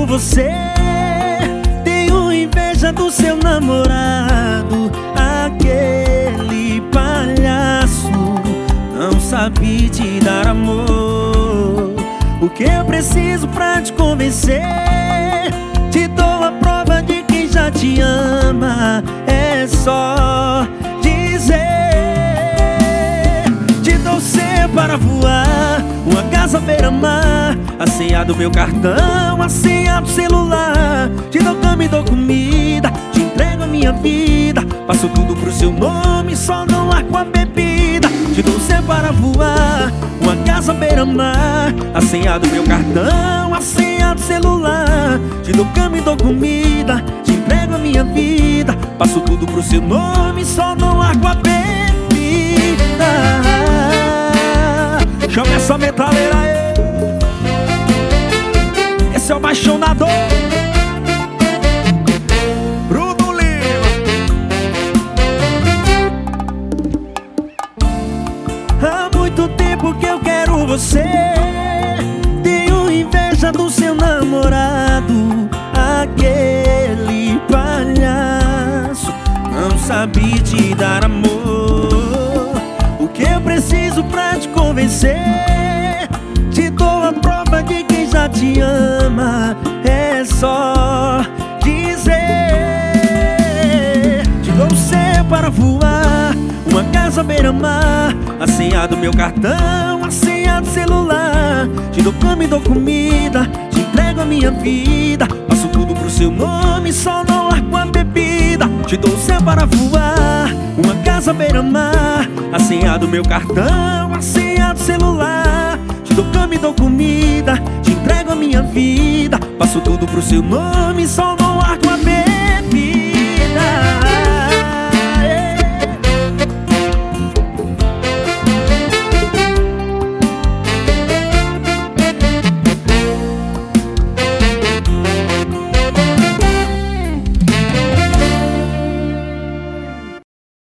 você. Tenho inveja do seu namorado, aquele palhaço. Não sabe te dar amor. O que eu preciso pra te convencer? Te dou a prova de quem já te ama. É só dizer. Te dou céu para voar, uma casa beira-mar, a senha do meu cartão, a senha do celular. Te dou cama e dou comida, te entrego a minha vida. Passo tudo pro seu nome, só não largo a bebida. Te dou céu para voar, uma casa beira-mar, a senha do meu cartão, a senha do celular. Te dou cama e dou comida, te entrego a minha vida. Passo tudo pro seu nome, só não largo a bebida. Chama essa metaleira aí. Esse é o apaixonador Bruno Lima. Há muito tempo que eu quero você. Tenho inveja do seu namorado, aquele palhaço. Não sabe te dar amor. O que eu preciso pra te convencer? Te dou a prova de quem já te ama. É só dizer. Te dou o céu para voar, uma casa beira-mar, a senha do meu cartão, a senha do celular. Te dou cama e dou comida, te entrego a minha vida. Passo tudo pro seu nome, só não largo a bebida. Te dou o céu para voar, uma casa beira-mar, a senha do meu cartão, a senha do celular. Te dou cama e dou comida, te entrego a minha vida. Passo tudo pro seu nome, só não largo a bebida.